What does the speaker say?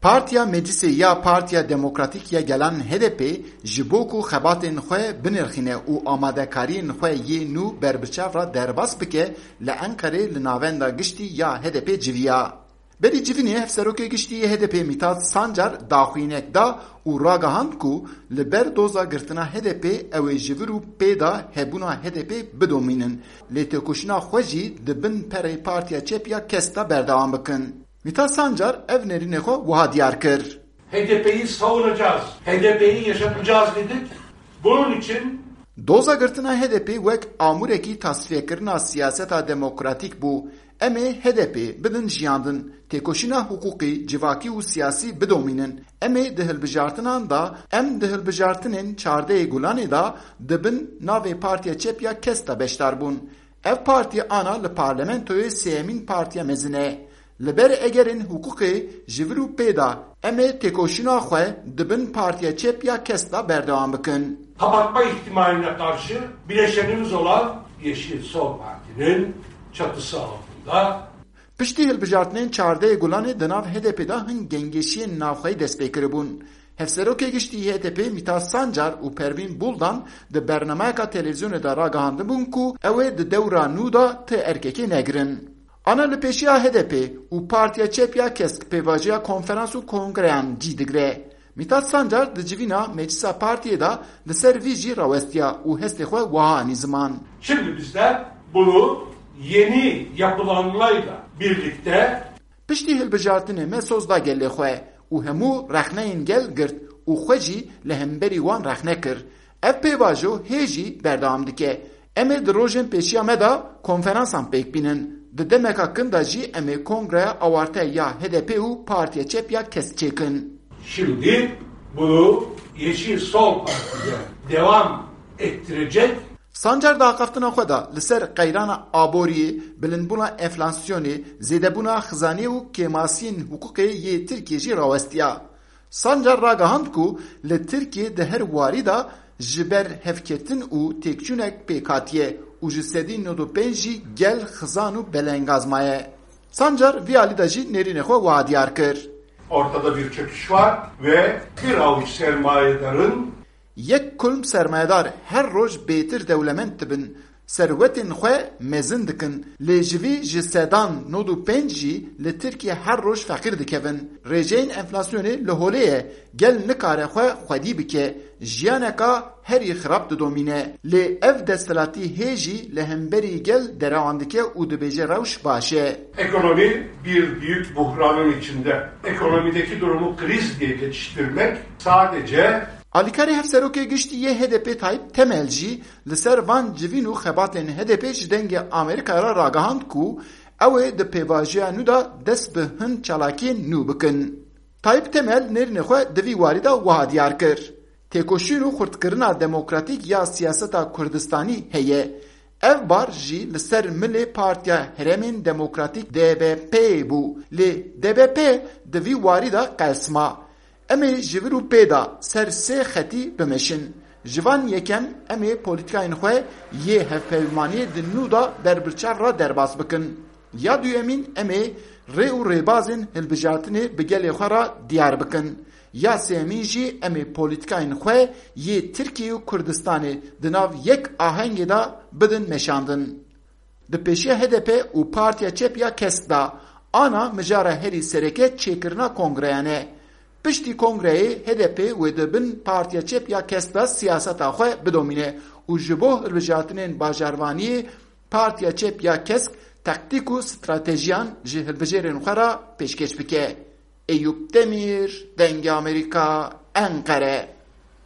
Partiya Meclisi ya Partiya Demokratik ya gelen HDP ji bo ku xebatên xwe binirxîne û amadekariyên xwe yê nû berbiçavra derbas bike li Enqerê li navenda giştî ya HDP civiya. Berî civînê hevserokê giştî yê HDP Mithat Sancar daxwînek da û ragihand ku li ber doza girtina HDP ew ê ji vir û pê da hebûna HDP bidomînin. Lê têkoşîna xwe jî di bin perê Partiya Çep Kes da berdewam bikin. Mithat Sancar ev nerînê xwe wiha diyar kir. HDP'yi savunacağız. HDP'yi yaşatacağız dedik. Bunun için doza girtina HDP wek amûrekî tasfiyekirina siyaseta demokratîk bû. Em ê HDP bidin jiyandin, têkoşîna hukûqî, civakî û siyasî bidomînin. Em ê di hilbijartinan da, em di hilbijartinên çardeyê Gulanê da dibin navê Partiya Çep Kes da beşdar bûn. Ev partiya ana li parlamentoyê sêmîn partiya mezin e. Li ber egerên hukûqê ji vir û pê da em ê têkoşîna xwe dibin Partiya Çep Kes da berdewam bikin. Kapatma ihtimaline karşı bileşenimiz olan Yeşil Sol Parti'nin çatısı altında piştî hilbijartinên çardeyê Gulanê di nav HDP da hin gengeşiyên navxweyî destpêkiribûn. Hevserokê giştî HDP Mithat Sancar û Pervîn Buldan di bernameyeka televîzyonê da ragihandibûn ku ew ê di dewra nû da ti erkekê negirin. Ana li pêşiya HDP û Partiya Çep Kes pêvajiya konferans û kongreyan cî digire. Mithat Sancar di civîna meclisa partiyê da li ser vî jî rawestiya û hestê xwe wiha anî ziman. Şimdi bizler bunu yeni yapılanmayla birlikte piştî hilbijartinê me soz da gelê xwe û hemû rexneyên gel girt û xwe jî li hemberî wan rexne kir. Ev pêvajo hê jî berdewam dike. Em ê di rojên pêşiya me da konferansan pêk bînin. Di demeka kin da jî em ê kongreya awarte ya HDP û Partiya Çep Kes çêkin. Şimdi bunu Yeşil Sol Parti'ye devam ettirecek. Sancar da axaftina xwe da li ser qeyrana aboriyê, bilindbûna enflasyonê, zêdebûna xizanî û kêmasiyên hukûqê yê Tirkiye jî rawestiya. Sancar ragihand ku li Tirkiye di her warî da ji ber hevketin û têkçûnek pêk hatiye û ji sedî nod û pênc jî gel xizan û belengazmaye. Sancar vî alî da jî nerînê xwe wiha diyar kir. Ortada bir çöküş var ve bir avuç sermayedarın yek kulm sermayedar her roj bêtir dewlemend dibin, serwetên xwe mezin dikin, lê ji vî ji sedan nod û pênc jî li Tirkiye her roj feqîr dikevin. Rêjeyên enflasyonê li holê ye, gel nikare xwe xwedî bike, jiyaneka herî xirab didomîne. Lê ev desthilatî hê jî li hemberî gel derewan dike û dibêje rewş baş e. Ekonomi bir büyük buhranın içinde. Ekonomideki durumu kriz diye geçiştirmek sadece Alîkarê hevserokê giştî yê HDP Tayyip Temel jî li ser van civîn û xebatên HDP ji dengê Amerîkaya ra ragihand ku ew ê di pêvajiya nû da dest bi hin çalakiyên nû bikin. Tayyip Temel nerînê xwe di vî warî da wiha diyar kir. Têkoşîn û xurtkirina demokratîk ya siyaseta Kurdistanî heye. Ev bar jî li ser milê Partiya Herêmên Demokratîk DBP bû. Lê DBP di vî warî da qelsma. Em ê ji vir û pê da ser sê xetî bimeşin. Ji van yekem em ê polîtikayên xwe yê hevpeymaniyê di nû da berbiçavra derbas bikin. Ya duyemîn em ê rê û rêbazên hilbijartinê bi gelê xwe ra diyar bikin. Ya sêmîn jî em ê polîtikayên xwe yê Tirkiye û Kurdistanê di nav yek ahengê da bidin meşandin. Di pêşiya HDP û Partiya Çep Kes da ana mijara herî sereke çêkirina kongreyan e. Piştî kongreyê HDP wê dibin Partiya Çep Kes da siyaseta xwe bidomîne û ji bo hilbijartinên bajarvaniyê Partiya Çep Kes taktik û stratejiyan ji hilbijarên xwe ra pêşkêş bike. Eyüp Demir, Dengê Amerîka, Enqere.